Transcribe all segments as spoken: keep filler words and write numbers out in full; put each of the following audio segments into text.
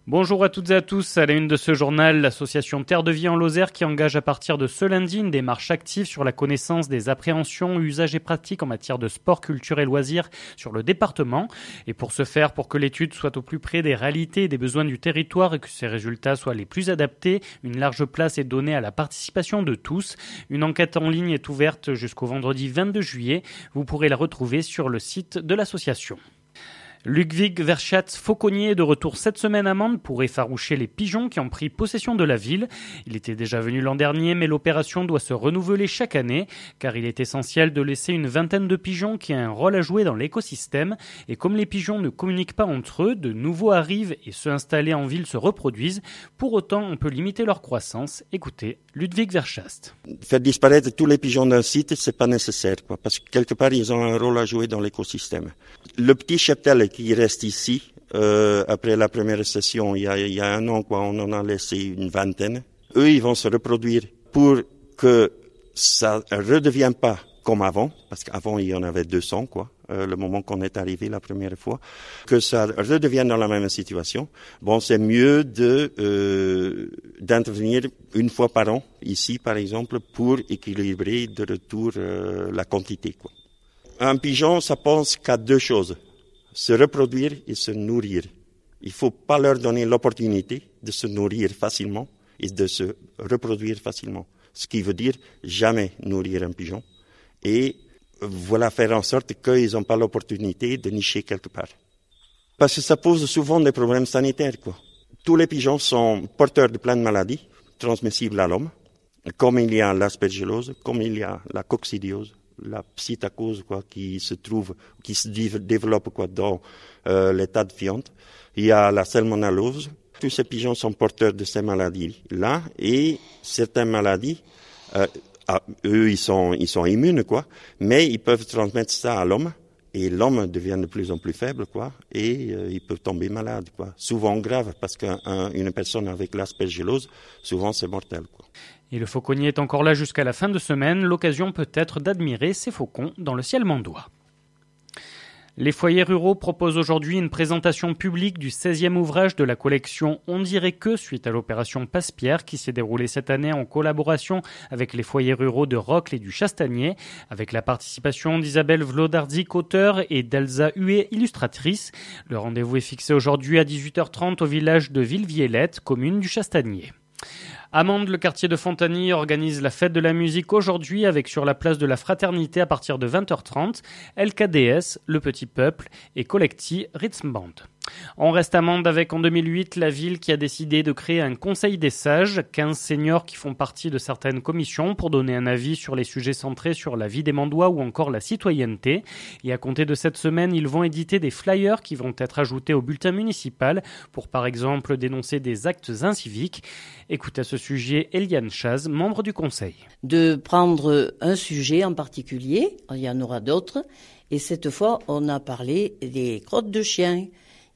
Bonjour à toutes et à tous. À la une de ce journal, l'association Terre de Vie en Lozère qui engage à partir de ce lundi une démarche active sur la connaissance des appréhensions, usages et pratiques en matière de sport, culture et loisirs sur le département. Et pour ce faire, pour que l'étude soit au plus près des réalités et des besoins du territoire et que ses résultats soient les plus adaptés, une large place est donnée à la participation de tous. Une enquête en ligne est ouverte jusqu'au vendredi vingt-deux juillet. Vous pourrez la retrouver sur le site de l'association. Ludwig Verschatz, fauconnier, est de retour cette semaine à Mende pour effaroucher les pigeons qui ont pris possession de la ville. Il était déjà venu l'an dernier, mais l'opération doit se renouveler chaque année, car il est essentiel de laisser une vingtaine de pigeons qui ont un rôle à jouer dans l'écosystème. Et comme les pigeons ne communiquent pas entre eux, de nouveaux arrivent et ceux installés en ville se reproduisent. Pour autant, on peut limiter leur croissance. Écoutez, Ludwig Verschatz. Faire disparaître tous les pigeons d'un site, c'est pas nécessaire, quoi, parce que quelque part, ils ont un rôle à jouer dans l'écosystème. Le petit cheptel qui reste ici, euh, après la première session, il y a, il y a un an, quoi, on en a laissé une vingtaine. Eux, ils vont se reproduire pour que ça redevienne pas comme avant, parce qu'avant, il y en avait deux cents, quoi, euh, le moment qu'on est arrivé la première fois, que ça redevienne dans la même situation. Bon, c'est mieux de euh, d'intervenir une fois par an, ici, par exemple, pour équilibrer de retour euh, la quantité, quoi. Un pigeon, ça pense qu'à deux choses, se reproduire et se nourrir. Il faut pas leur donner l'opportunité de se nourrir facilement et de se reproduire facilement. Ce qui veut dire jamais nourrir un pigeon et voilà faire en sorte qu'ils n'ont pas l'opportunité de nicher quelque part. Parce que ça pose souvent des problèmes sanitaires, quoi. Tous les pigeons sont porteurs de plein de maladies transmissibles à l'homme, comme il y a l'aspergillose, comme il y a la coccidiose, la psittacose, quoi, qui se trouve, qui se développe, quoi, dans euh, l'état de fiente. Il y a la salmonellose. Tous ces pigeons sont porteurs de ces maladies-là et certaines maladies, euh, ah, eux, ils sont, ils sont immunes, quoi, mais ils peuvent transmettre ça à l'homme et l'homme devient de plus en plus faible, quoi, et euh, il peut tomber malade, quoi. Souvent grave parce qu'une personne avec l'aspergillose, souvent c'est mortel, quoi. Et le fauconnier est encore là jusqu'à la fin de semaine, l'occasion peut-être d'admirer ces faucons dans le ciel mandois. Les foyers ruraux proposent aujourd'hui une présentation publique du seizième ouvrage de la collection On dirait que, suite à l'opération Passe-Pierre qui s'est déroulée cette année en collaboration avec les foyers ruraux de Rocle et du Chastagnier, avec la participation d'Isabelle Vlodarczyk, auteure, et d'Elsa Huet, illustratrice. Le rendez-vous est fixé aujourd'hui à dix-huit heures trente au village de Villeviellette, commune du Chastagnier. À Mende, le quartier de Fontagny organise la fête de la musique aujourd'hui avec sur la place de la Fraternité à partir de vingt heures trente, L K D S, Le Petit Peuple et Collecti Ritzmband. On reste à Mende avec en deux mille huit la ville qui a décidé de créer un conseil des sages, quinze seniors qui font partie de certaines commissions pour donner un avis sur les sujets centrés sur la vie des Mandois ou encore la citoyenneté. Et à compter de cette semaine, ils vont éditer des flyers qui vont être ajoutés au bulletin municipal pour par exemple dénoncer des actes inciviques. Écoute à ce sujet Eliane Chaz, membre du conseil. De prendre un sujet en particulier, il y en aura d'autres, et cette fois on a parlé des crottes de chiens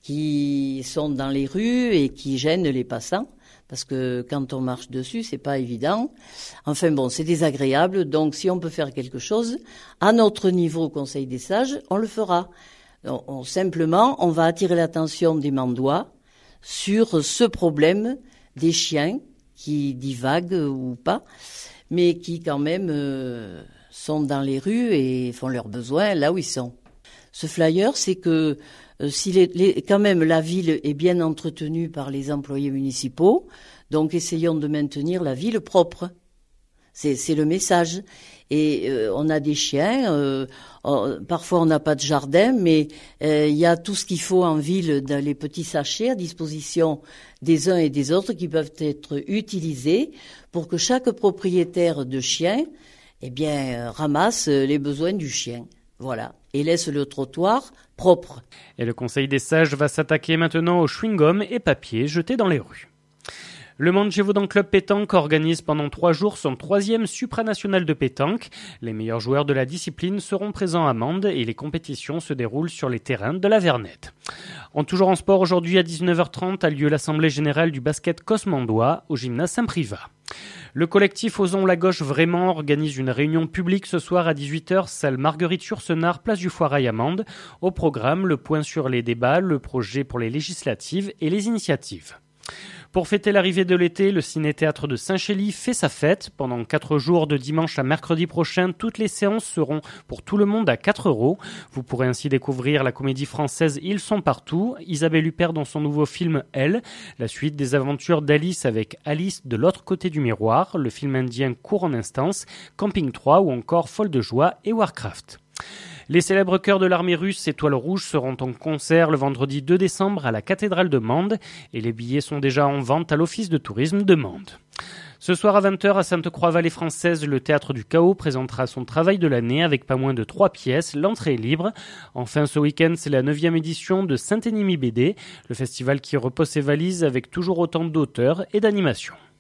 qui sont dans les rues et qui gênent les passants, parce que quand on marche dessus, c'est pas évident. Enfin bon, c'est désagréable, donc si on peut faire quelque chose, à notre niveau au Conseil des Sages, on le fera. On, on, simplement, on va attirer l'attention des Mandois sur ce problème des chiens qui divaguent ou pas, mais qui quand même euh, sont dans les rues et font leurs besoins là où ils sont. Ce flyer, c'est que euh, si les, les, quand même la ville est bien entretenue par les employés municipaux, donc essayons de maintenir la ville propre. C'est, c'est le message. Et euh, on a des chiens, euh, on, parfois on n'a pas de jardin, mais il euh, y a tout ce qu'il faut en ville dans les petits sachets à disposition des uns et des autres qui peuvent être utilisés pour que chaque propriétaire de chien, eh bien, ramasse les besoins du chien. Voilà. Et laisse le trottoir propre. Et le Conseil des sages va s'attaquer maintenant aux chewing-gums et papiers jetés dans les rues. Le Mende Gévaudan Club Pétanque organise pendant trois jours son troisième supranational de pétanque. Les meilleurs joueurs de la discipline seront présents à Mende et les compétitions se déroulent sur les terrains de la Vernette. En toujours en sport, aujourd'hui à dix-neuf heures trente a lieu l'Assemblée générale du basket Cosmandois au gymnase Saint-Privat. Le collectif Osons la Gauche Vraiment organise une réunion publique ce soir à dix-huit heures, salle Marguerite-Yourcenar, place du Foirail à Mende. Au programme, le point sur les débats, le projet pour les législatives et les initiatives. Pour fêter l'arrivée de l'été, le Ciné-Théâtre de Saint-Chély fait sa fête. Pendant quatre jours, de dimanche à mercredi prochain, toutes les séances seront pour tout le monde à quatre euros. Vous pourrez ainsi découvrir la comédie française Ils sont partout, Isabelle Huppert dans son nouveau film Elle, la suite des aventures d'Alice avec Alice de l'autre côté du miroir, le film indien Court en instance, Camping trois ou encore Folle de joie et Warcraft. Les célèbres chœurs de l'armée russe Étoile Rouge seront en concert le vendredi deux décembre à la cathédrale de Mende et les billets sont déjà en vente à l'office de tourisme de Mende. Ce soir à vingt heures à Sainte-Croix-Vallée française, le Théâtre du Chaos présentera son travail de l'année avec pas moins de trois pièces. L'entrée est libre. Enfin, ce week-end, c'est la neuvième édition de Saint-Énimie B D, le festival qui repose ses valises avec toujours autant d'auteurs et d'animations.